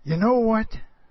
You know what?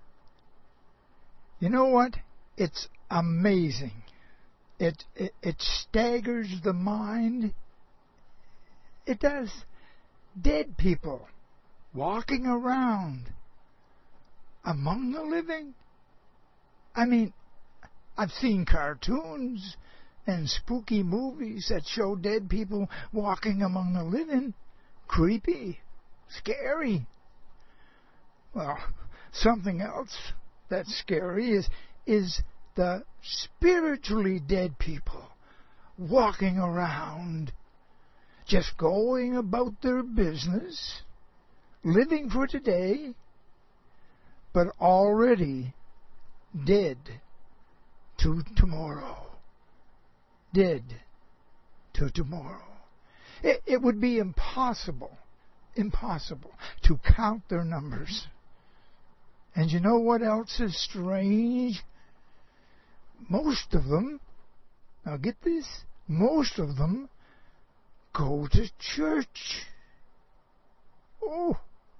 You know what? It's amazing. It staggers the mind. It does. Dead people walking around among the living. I mean, I've seen cartoons and spooky movies that show dead people walking among the living. Creepy. Scary. Well, something else that's scary is the spiritually dead people walking around, just going about their business, living for today, but already dead to tomorrow. Dead to tomorrow. It would be impossible to count their numbers. And you know what else is strange? Most of them, now get this, most of them go to church. Oh,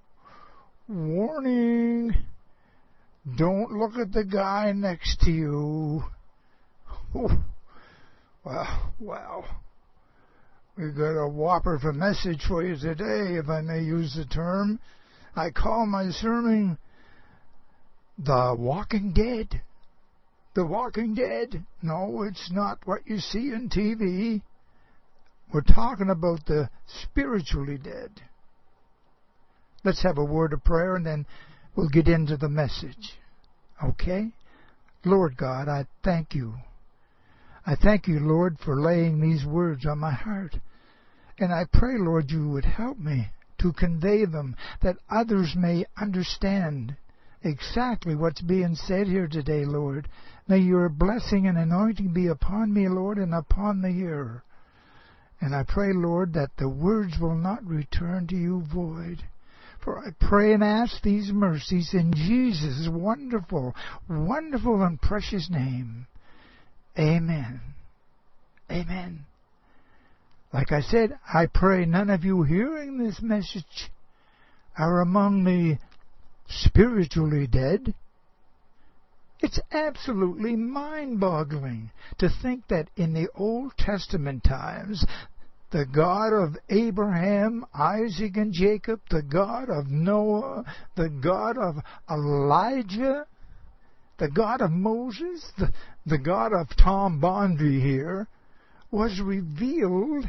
warning. Don't look at the guy next to you. Oh, well. We've got a whopper of a message for you today, if I may use the term. I call my sermon The Walking Dead. The Walking Dead. No, it's not what you see on TV. We're talking about the spiritually dead. Let's have a word of prayer and then we'll get into the message. Okay? Lord God, I thank you. I thank you, Lord, for laying these words on my heart. And I pray, Lord, you would help me to convey them, that others may understand exactly what's being said here today, Lord. May your blessing and anointing be upon me, Lord, and upon the hearer. And I pray, Lord, that the words will not return to you void. For I pray and ask these mercies in Jesus' wonderful, wonderful and precious name. Amen. Amen. Like I said, I pray none of you hearing this message are among the spiritually dead. It's absolutely mind-boggling to think that in the Old Testament times, the God of Abraham, Isaac, and Jacob, the God of Noah, the God of Elijah, the God of Moses, the God of Tom Bondry here, was revealed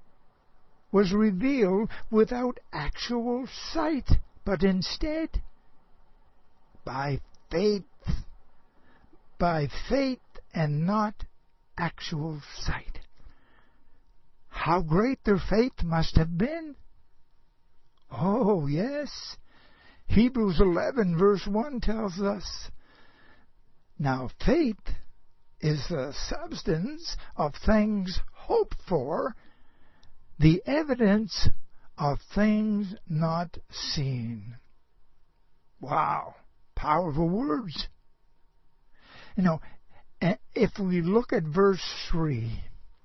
without actual sight, but instead by faith and not actual sight. How great their faith must have been. Oh, yes. Hebrews 11 verse 1 tells us, now faith is the substance of things hoped for, the evidence of things not seen. Wow, powerful words. You know, if we look at verse 3,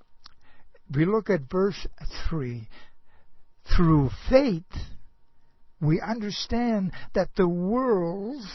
through faith, we understand that the worlds,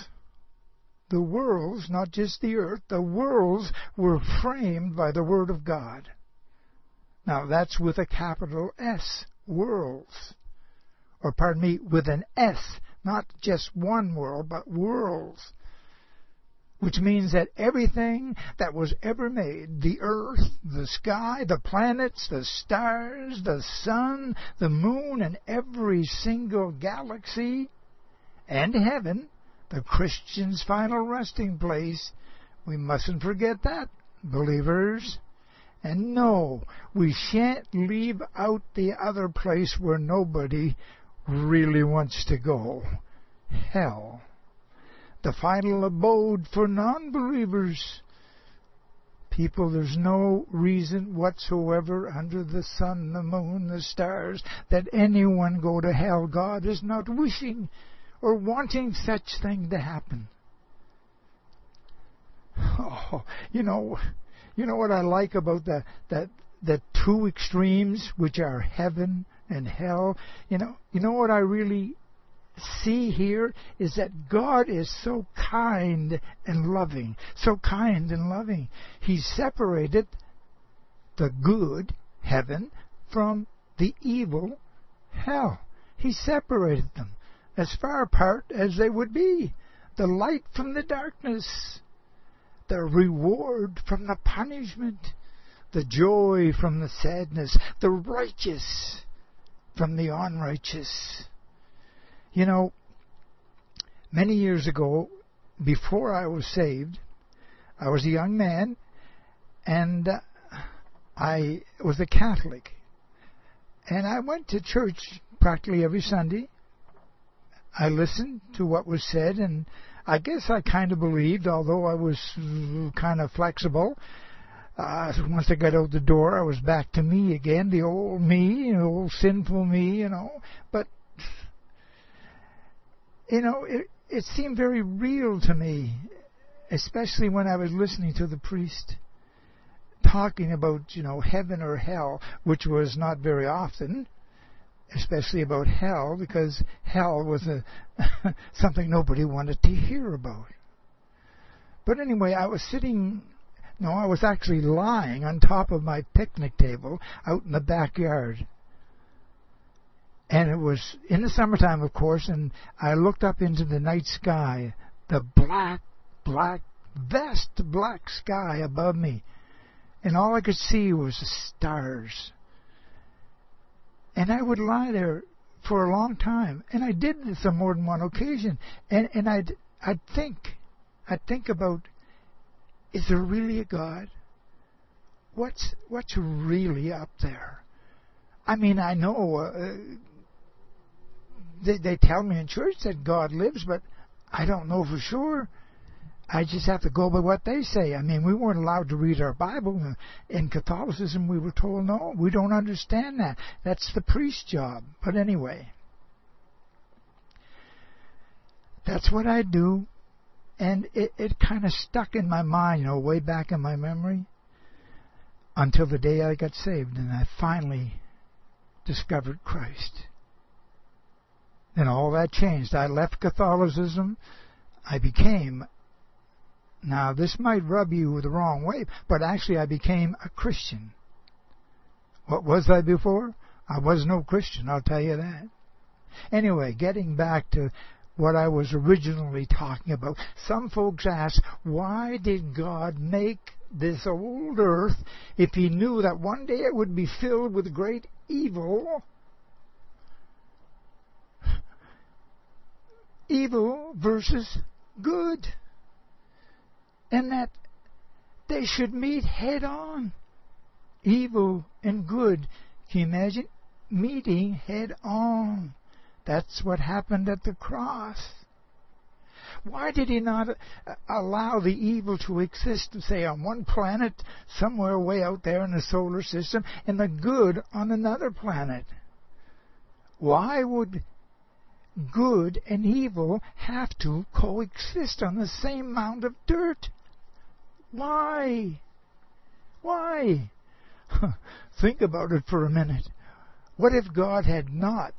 not just the earth, the worlds were framed by the Word of God. Now that's with a capital S, worlds. Or pardon me, with an S, not just one world, but worlds. Which means that everything that was ever made, the earth, the sky, the planets, the stars, the sun, the moon, and every single galaxy, and heaven, the Christian's final resting place, we mustn't forget that, believers. And no, we shan't leave out the other place where nobody really wants to go. Hell. The final abode for non-believers. People, there's no reason whatsoever under the sun, the moon, the stars, that anyone go to hell. God is not wishing or wanting such thing to happen. Oh, you know what I like about the two extremes, which are heaven and hell. You know what I really see here is that God is so kind and loving. So kind and loving. He separated the good heaven from the evil hell. He separated them as far apart as they would be. The light from the darkness. The reward from the punishment. The joy from the sadness. The righteous from the unrighteous. You know, many years ago, before I was saved, I was a young man, and I was a Catholic. And I went to church practically every Sunday. I listened to what was said, and I guess I kind of believed, although I was kind of flexible. Once I got out the door, I was back to me again, the old sinful me, But, it seemed very real to me, especially when I was listening to the priest talking about, heaven or hell, which was not very often, especially about hell, because hell was something nobody wanted to hear about. But anyway, I was actually lying on top of my picnic table out in the backyard. And it was in the summertime, of course, and I looked up into the night sky, the vast black sky above me. And all I could see was the stars. And I would lie there for a long time. And I did this on more than one occasion. And I'd think about, is there really a God? What's really up there? I mean, I know they tell me in church that God lives, but I don't know for sure. I just have to go by what they say. I mean, we weren't allowed to read our Bible. In Catholicism, we were told, no, we don't understand that. That's the priest's job. But anyway, that's what I do. And it kind of stuck in my mind, way back in my memory, until the day I got saved and I finally discovered Christ. And all that changed. I left Catholicism. I became... Now, this might rub you the wrong way, but actually I became a Christian. What was I before? I was no Christian, I'll tell you that. Anyway, getting back to what I was originally talking about. Some folks ask, why did God make this old earth if He knew that one day it would be filled with great evil? Evil versus good. And that they should meet head on. Evil and good. Can you imagine? Meeting head on. That's what happened at the cross. Why did He not allow the evil to exist, say, on one planet, somewhere way out there in the solar system, and the good on another planet? Why would good and evil have to coexist on the same mound of dirt? Why? Why? Think about it for a minute. What if God had not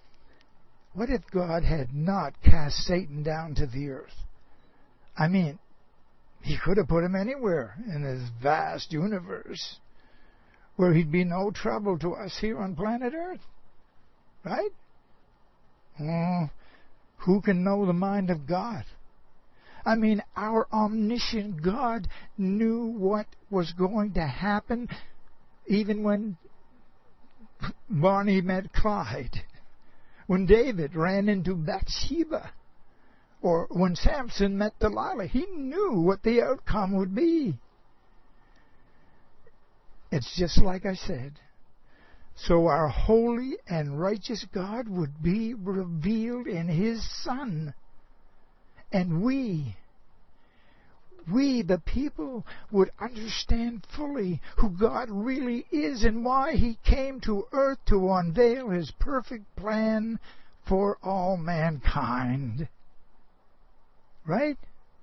cast Satan down to the earth? I mean, He could have put him anywhere in this vast universe where he'd be no trouble to us here on planet Earth. Right? Who can know the mind of God? I mean, our omniscient God knew what was going to happen even when Bonnie met Clyde, when David ran into Bathsheba, or when Samson met Delilah. He knew what the outcome would be. It's just like I said. So our holy and righteous God would be revealed in His Son. And we, the people, would understand fully who God really is and why He came to earth to unveil His perfect plan for all mankind. Right?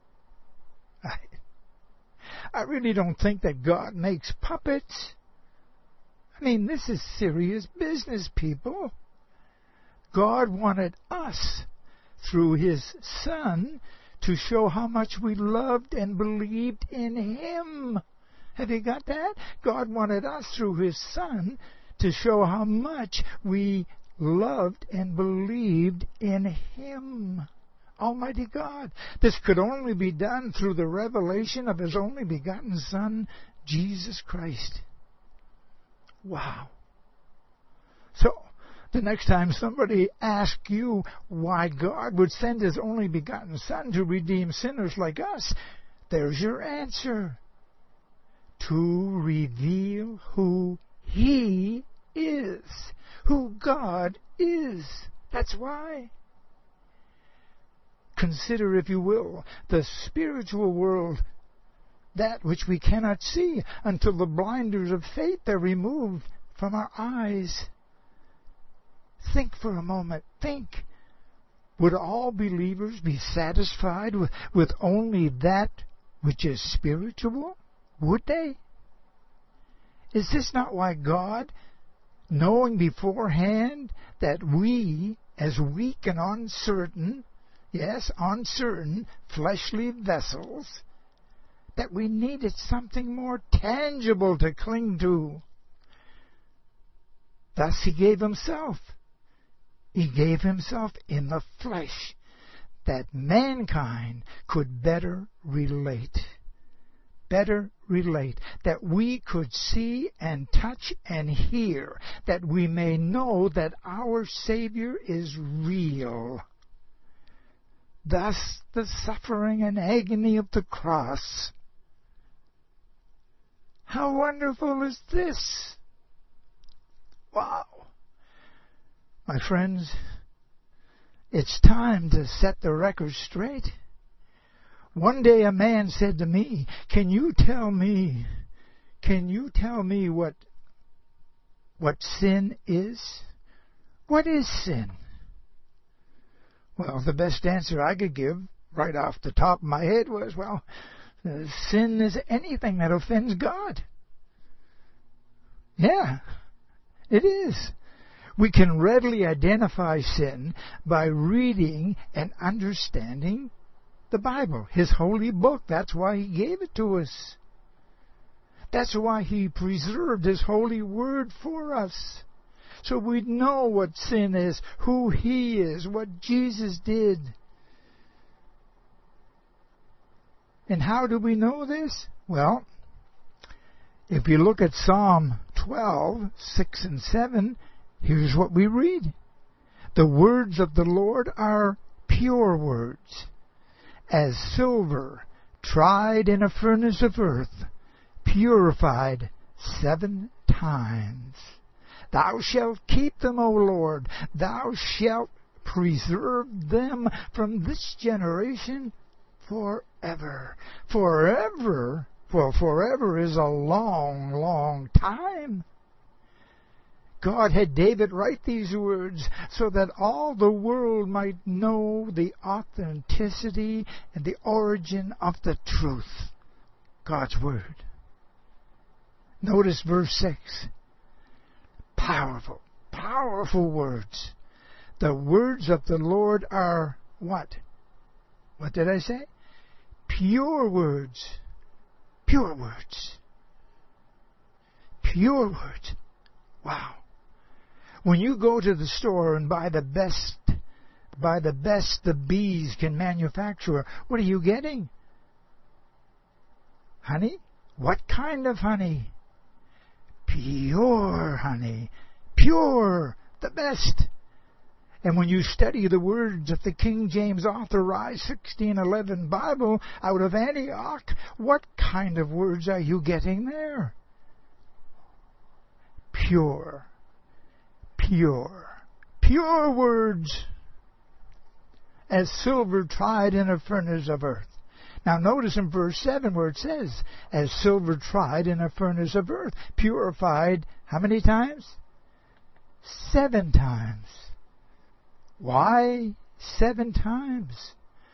I really don't think that God makes puppets. I mean, this is serious business, people. God wanted us through His Son to show how much we loved and believed in Him. Have you got that? God wanted us through His Son to show how much we loved and believed in Him. Almighty God. This could only be done through the revelation of His only begotten Son, Jesus Christ. Wow. So, the next time somebody asks you why God would send His only begotten Son to redeem sinners like us, there's your answer. To reveal who He is, who God is. That's why. Consider, if you will, the spiritual world, that which we cannot see until the blinders of faith are removed from our eyes. Think for a moment. Think. Would all believers be satisfied with only that which is spiritual? Would they? Is this not why God, knowing beforehand that we, as weak and uncertain, yes, uncertain, fleshly vessels, that we needed something more tangible to cling to? Thus He gave Himself. He gave Himself in the flesh, that mankind could better relate, that we could see and touch and hear, that we may know that our Savior is real. Thus the suffering and agony of the cross. How wonderful is this? Wow. My friends, it's time to set the record straight. One day a man said to me, Can you tell me what sin is? What is sin? Well, the best answer I could give right off the top of my head was, sin is anything that offends God. Yeah, it is. We can readily identify sin by reading and understanding the Bible, His holy book. That's why He gave it to us. That's why He preserved His holy word for us. So we know what sin is, who He is, what Jesus did. And how do we know this? Well, if you look at Psalm 12, 6 and 7, here's what we read. The words of the Lord are pure words, as silver tried in a furnace of earth, purified 7 times. Thou shalt keep them, O Lord. Thou shalt preserve them from this generation forever. Forever? Well, forever is a long, long time. God had David write these words so that all the world might know the authenticity and the origin of the truth. God's Word. Notice verse 6. Powerful, powerful words. The words of the Lord are what? What did I say? Pure words. Pure words. Pure words. Wow. When you go to the store and buy the best the bees can manufacture, what are you getting? Honey? What kind of honey? Pure honey. Pure. The best. And when you study the words of the King James Authorized 1611 Bible out of Antioch, what kind of words are you getting there? Pure. Pure. Pure words, as silver tried in a furnace of earth. Now notice in verse 7 where it says, as silver tried in a furnace of earth, purified how many times? 7 times. Why 7 times?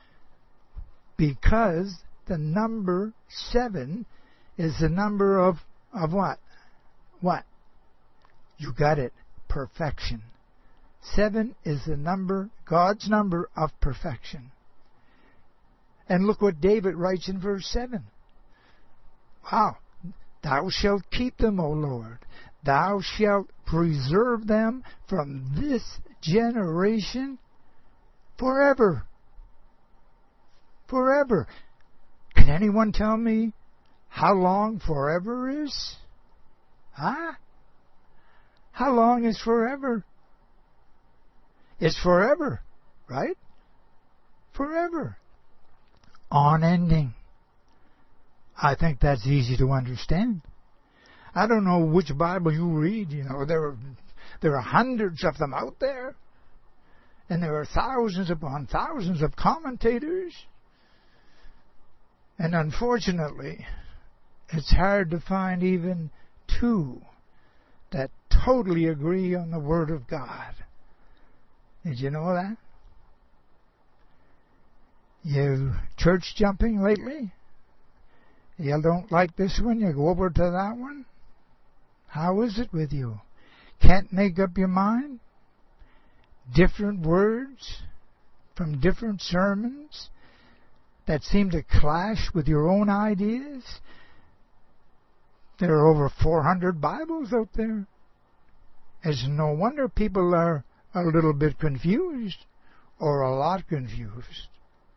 Because the number 7 is the number of what? What? You got it. Perfection. 7 is the number, God's number of perfection. And look what David writes in verse 7. Wow. Thou shalt keep them, O Lord. Thou shalt preserve them from this generation forever. Forever. Can anyone tell me how long forever is? Huh? How long is forever? It's forever, right? Forever. Unending. I think that's easy to understand. I don't know which Bible you read. There are hundreds of them out there. And there are thousands upon thousands of commentators. And unfortunately, it's hard to find even 2 that totally agree on the Word of God. Did you know that? You church jumping lately? You don't like this one, you go over to that one? How is it with you? Can't make up your mind? Different words from different sermons that seem to clash with your own ideas? There are over 400 Bibles out there. It's no wonder people are a little bit confused, or a lot confused.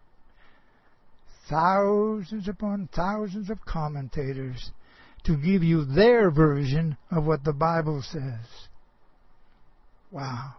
Thousands upon thousands of commentators to give you their version of what the Bible says. Wow.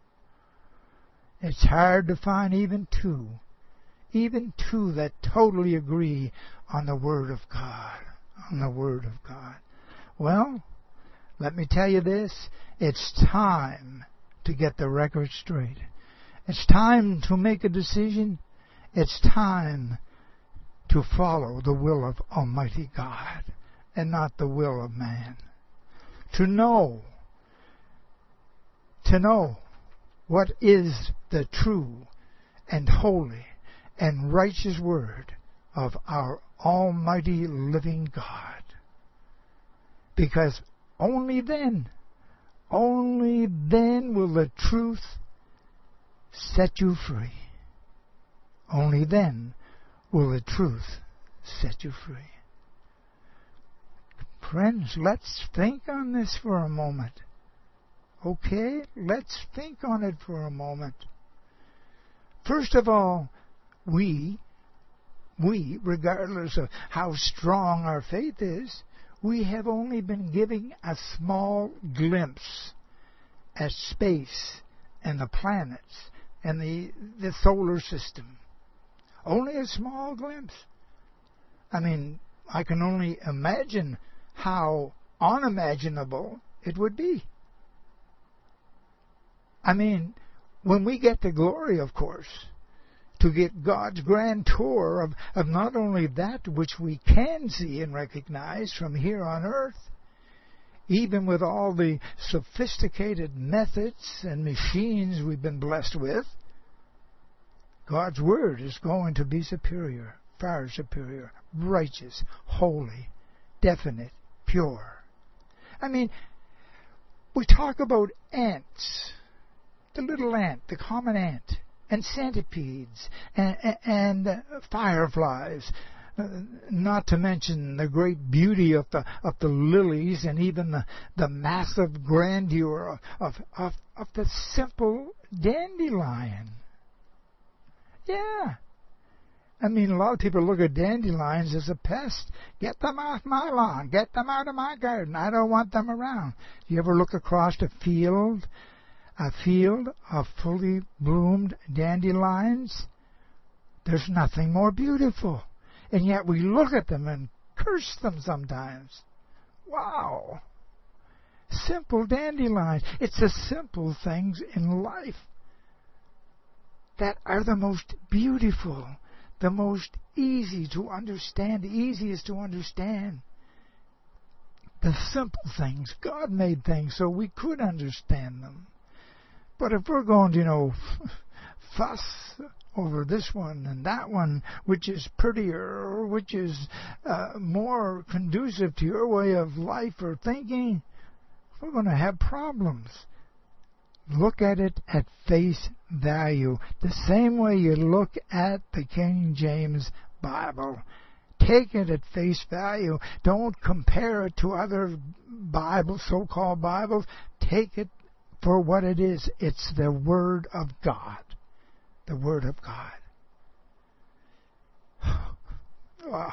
It's hard to find even 2 that totally agree on the Word of God. On the Word of God. Well, let me tell you this. It's time to get the record straight. It's time to make a decision. It's time to follow the will of Almighty God and not the will of man. To know what is the true and holy and righteous word of our almighty living God. Because only then will the truth set you free. Only then will the truth set you free. Friends, let's think on this for a moment. Okay? Let's think on it for a moment. First of all, we, regardless of how strong our faith is, we have only been giving a small glimpse at space and the planets and the solar system. Only a small glimpse. I mean, I can only imagine how unimaginable it would be. I mean, when we get to glory, of course, to get God's grand tour of not only that which we can see and recognize from here on earth, even with all the sophisticated methods and machines we've been blessed with, God's Word is going to be superior, far superior, righteous, holy, definite, pure. I mean, we talk about ants, the little ant, the common ant, and centipedes, and fireflies, not to mention the great beauty of the lilies, and even the massive grandeur of the simple dandelion. Yeah. I mean, a lot of people look at dandelions as a pest. Get them off my lawn. Get them out of my garden. I don't want them around. You ever look across a field of fully bloomed dandelions? There's nothing more beautiful. And yet we look at them and curse them sometimes. Wow. Simple dandelions. It's the simple things in life that are the most beautiful, the most easy to understand, the easiest to understand. The simple things. God made things so we could understand them. But if we're going to, fuss over this one and that one, which is prettier, or which is more conducive to your way of life or thinking, we're going to have problems. Look at it at face value, the same way you look at the King James Bible. Take it at face value. Don't compare it to other Bibles, so-called Bibles. Take it for what it is. It's the Word of God. The Word of God. Well,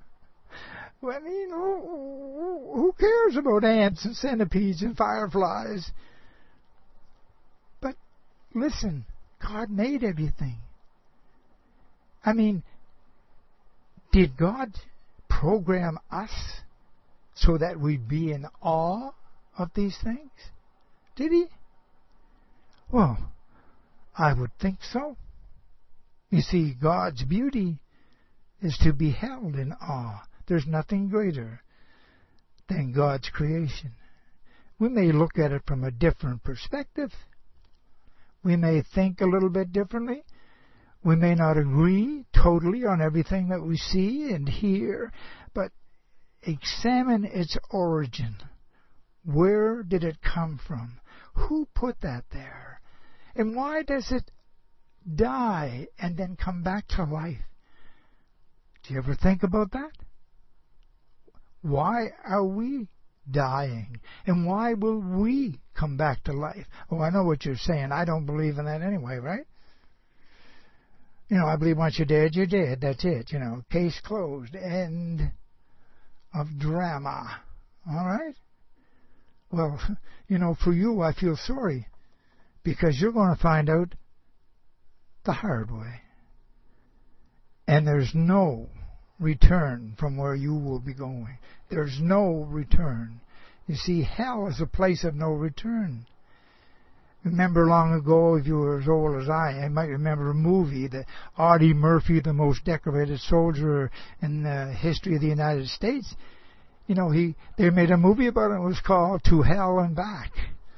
who cares about ants and centipedes and fireflies? But listen, God made everything. I mean, did God program us so that we'd be in awe of these things? Did He? Well, I would think so. You see, God's beauty is to be held in awe. There's nothing greater than God's creation. We may look at it from a different perspective. We may think a little bit differently. We may not agree totally on everything that we see and hear, but examine its origin. Where did it come from? Who put that there? And why does it die and then come back to life? Do you ever think about that? Why are we dying? And why will we come back to life? Oh, I know what you're saying. I don't believe in that anyway, right? I believe once you're dead, you're dead. That's it. Case closed. End of drama. All right? Well, for you, I feel sorry, because you're going to find out the hard way. And there's no return from where you will be going. There's no return. You see, hell is a place of no return. Remember long ago, if you were as old as I might remember a movie, the Audie Murphy, the most decorated soldier in the history of the United States. They made a movie about it. It was called To Hell and Back.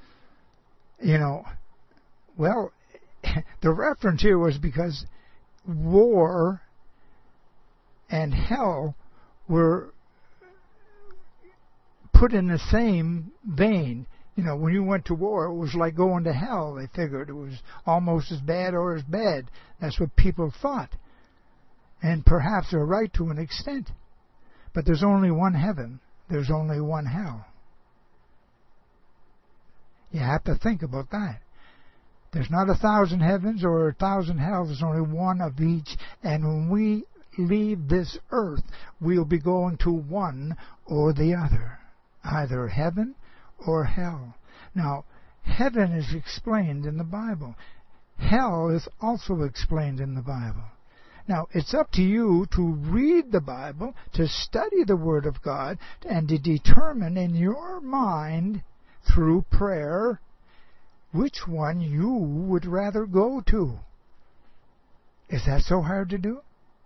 Well, the reference here was because war and hell were put in the same vein. When you went to war, it was like going to hell. They figured it was almost as bad or as bad. That's what people thought. And perhaps they're right to an extent. But there's only one heaven. There's only one hell. You have to think about that. There's not 1,000 heavens or 1,000 hells. There's only one of each. And when we leave this earth, we'll be going to one or the other. Either heaven or hell. Now, heaven is explained in the Bible. Hell is also explained in the Bible. Now, it's up to you to read the Bible, to study the Word of God, and to determine in your mind, through prayer, which one you would rather go to. Is that so hard to do?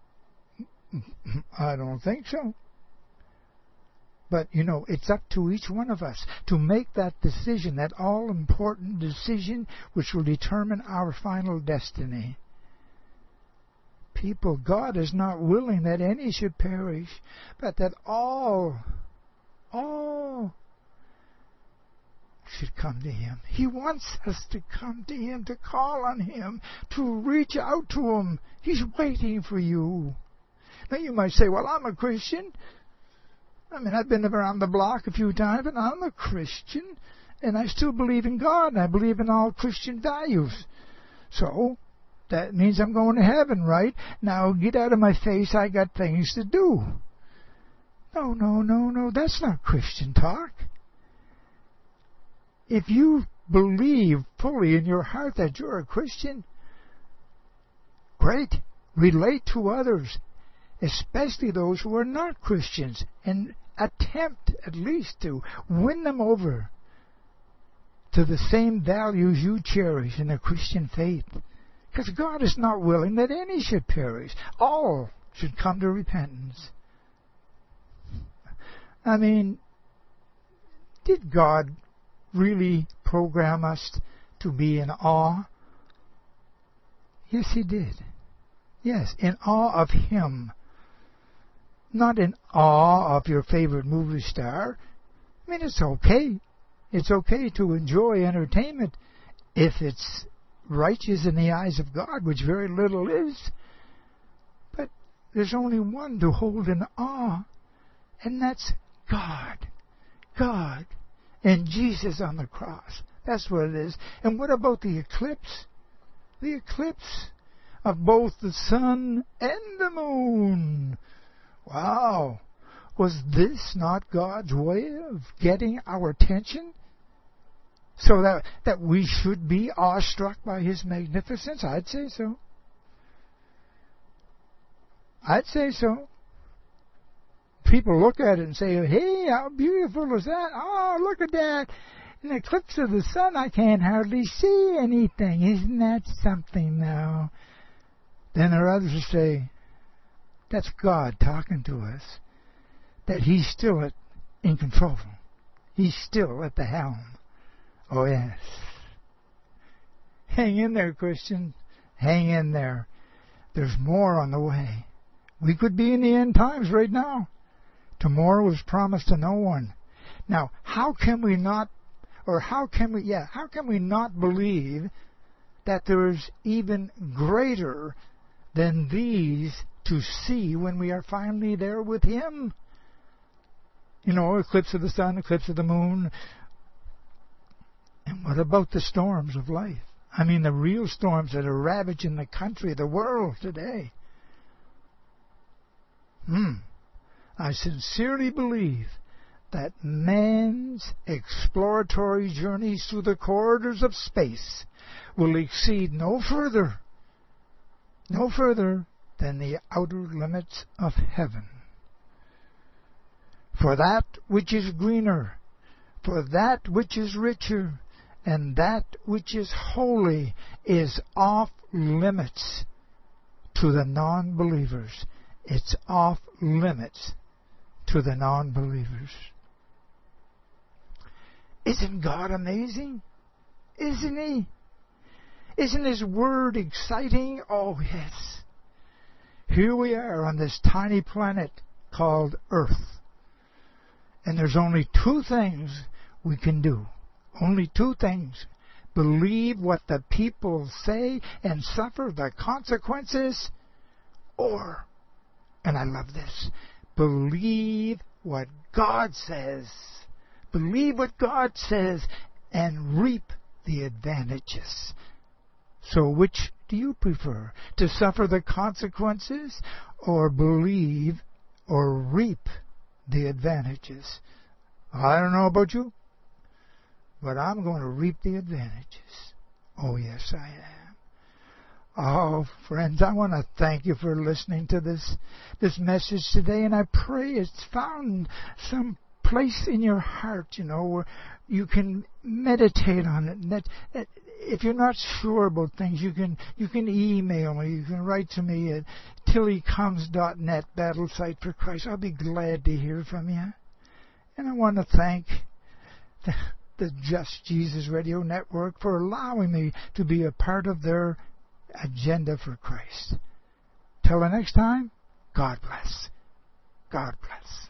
I don't think so. But, it's up to each one of us to make that decision, that all-important decision which will determine our final destiny. People, God is not willing that any should perish, but that all should come to Him. He wants us to come to Him, to call on Him, to reach out to Him. He's waiting for you. Now you might say, well, I'm a Christian. I've been around the block a few times, and I'm a Christian, and I still believe in God, and I believe in all Christian values. So, that means I'm going to heaven, right? Now, get out of my face, I got things to do. No, that's not Christian talk. If you believe fully in your heart that you're a Christian, great. Relate to others, especially those who are not Christians, and attempt at least to win them over to the same values you cherish in the Christian faith. Because God is not willing that any should perish. All should come to repentance. Did God really program us to be in awe? Yes, He did. Yes, in awe of Him. Not in awe of your favorite movie star. It's okay. It's okay to enjoy entertainment if it's righteous in the eyes of God, which very little is. But there's only one to hold in awe, and that's God. God and Jesus on the cross. That's what it is. And what about the eclipse? The eclipse of both the sun and the moon. Wow. Was this not God's way of getting our attention? So that we should be awestruck by His magnificence? I'd say so. I'd say so. People look at it and say, hey, how beautiful is that? Oh, look at that. In the eclipse of the sun, I can't hardly see anything. Isn't that something now? Then there are others who say, that's God talking to us. That He's still in control. He's still at the helm. Oh, yes. Hang in there, Christian. Hang in there. There's more on the way. We could be in the end times right now. Tomorrow was promised to no one. Now, how can we not believe that there is even greater than these to see when we are finally there with Him? You know, eclipse of the sun, eclipse of the moon. And what about the storms of life? I mean, the real storms that are ravaging the country, the world today. I sincerely believe that man's exploratory journeys through the corridors of space will exceed no further than the outer limits of heaven. For that which is greener, for that which is richer, and that which is holy is off limits to the non-believers. It's off limits to the non-believers. Isn't God amazing? Isn't He? Isn't His Word exciting? Oh, yes. Here we are on this tiny planet called Earth. And there's only two things we can do. Only two things. Believe what the people say and suffer the consequences, or, and I love this, believe what God says. Believe what God says and reap the advantages. So which do you prefer? To suffer the consequences or believe or reap the advantages? I don't know about you, but I'm going to reap the advantages. Oh, yes, I am. Oh, friends, I want to thank you for listening to this message today, and I pray it's found some place in your heart, where you can meditate on it. And that if you're not sure about things, you can email me. You can write to me at tillycomes.net, Battle Site for Christ. I'll be glad to hear from you. And I want to thank the Just Jesus Radio Network for allowing me to be a part of their agenda for Christ. Till the next time, God bless. God bless.